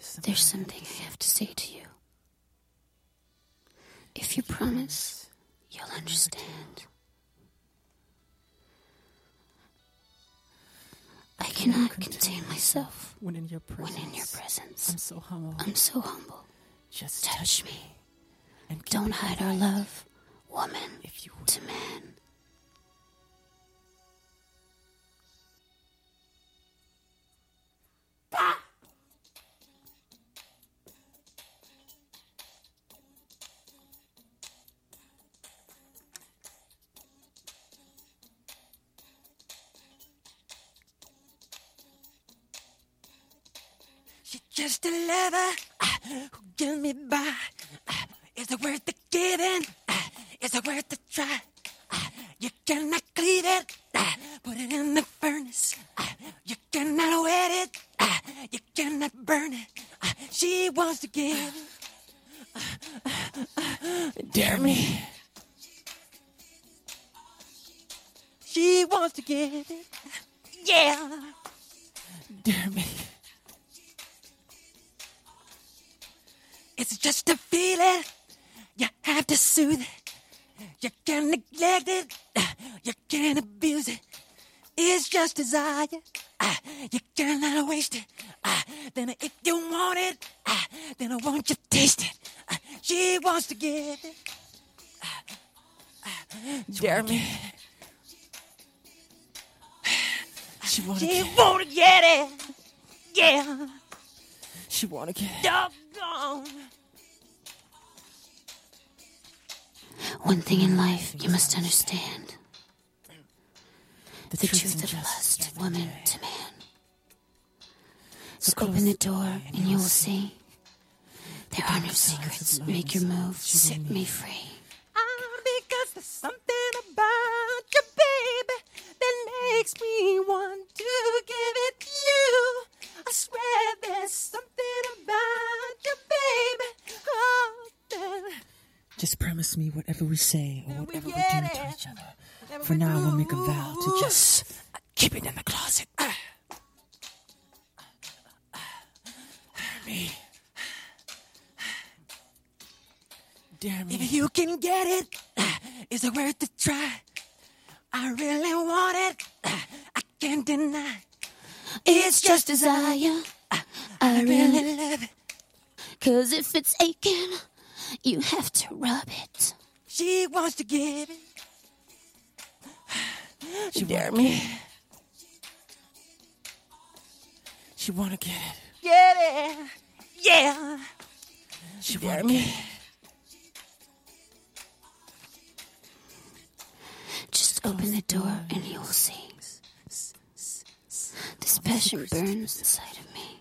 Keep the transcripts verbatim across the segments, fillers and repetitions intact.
There's something I have to say to you. If you promise, you'll understand. I cannot contain myself when in your presence. When in your presence. I'm so humble. I'm so humble. Just touch me. And don't hide our love, woman if you would. To man. Ah! She's just a lover uh, who gets me by. Uh, is it worth the giving? Uh, is it worth the try? Uh, you cannot cleave it. Uh, put it in the furnace. Uh, you cannot wet it. Uh, you cannot burn it. Uh, she wants to give it. Uh, uh, uh, dare me. She wants to give it. Yeah. Dare me. It's just a feeling. You have to soothe it. You can't neglect it. You can't abuse it. It's just desire. You cannot waste it. Then if you want it, then I want you to taste it. She wants to give it. Dare me. She wanna she get wanna get it. Yeah. She wanna get it. Doggone. One thing in life you must understand. The, the truth, truth of lust, woman to man. So open the door and you will see. There are no secrets. Make your move. Set me free. Ah, because there's something about you, baby, that makes me want to give it to you. I swear there's something about you, baby. Oh, that... Just promise me whatever we say or whatever we, we do to each other. Whatever For now, do. We'll make a vow to just keep it in the closet. Uh, uh, uh, me. Dare me. If you can get it, uh, is it worth the try? I really want it. Uh, I can't deny. It's just desire. Uh, I really love it. Cause if it's aching, you have to rub it. She wants to give it. She dare me. She wanna get it. Get it. Yeah. She dare wanna me. Get it. Just open the door and you will see. This passion burns inside of me.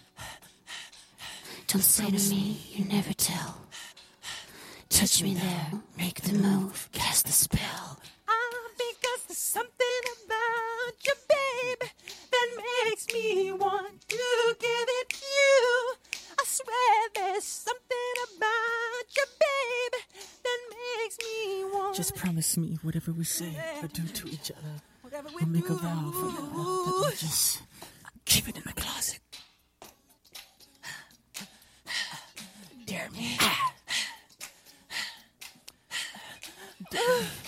Don't say to me, you never tell. Touch me there, make the move, cast the spell. Ah, because there's something about you, baby, that makes me want to give it to you. I swear there's something about you, baby, that makes me want. Just promise me whatever we say or do to each other. Whatever we we'll make do. A vow for now that we'll just keep it in the closet. Dare me. Dare me.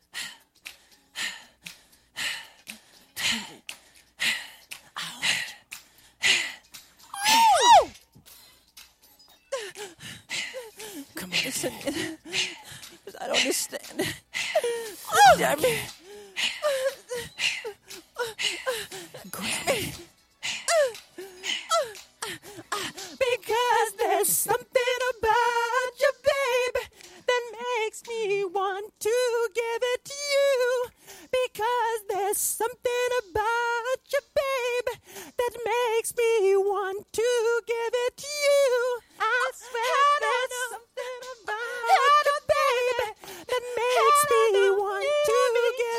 Come on, listen. Because I don't understand. Dare me. Grab me. Because there's something about you, baby, that makes me want to give it to you. Because there's something about you, baby, that makes me want to give it to you. I swear there's something about you, baby, that makes me want to give it to you.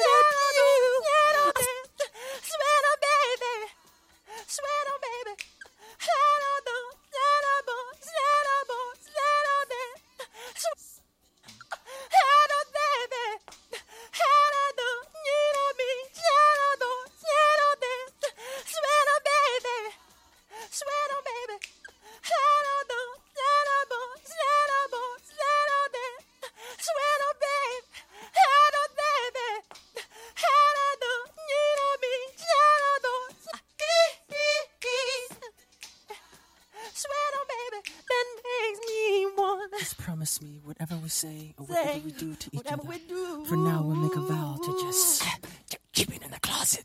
promise me whatever we say or whatever Say we do to each whatever other. we do. For now, we'll make a vow to just keep it in the closet.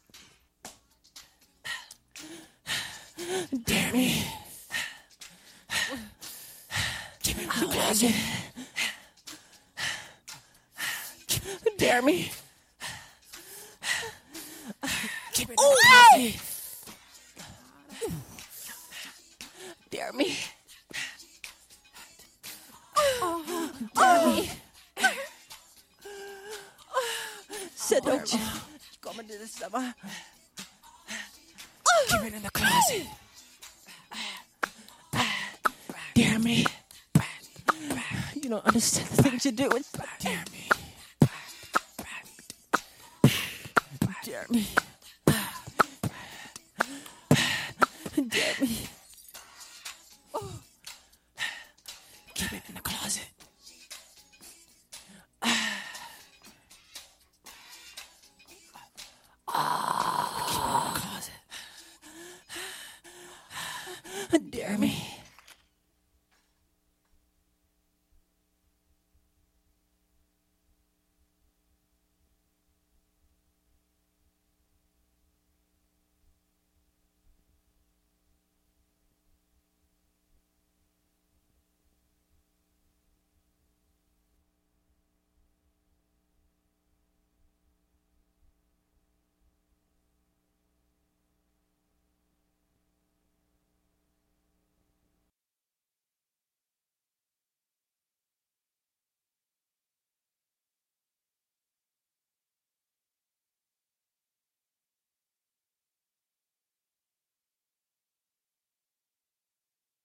Dare me. Keep it in the closet. Dare me. Keep it in the closet. Dare me. Dare me. Said don't you come into the summer. Keep it in the closet. Dare me. you don't understand the things you do. It's Dare me. Dare me. dare me.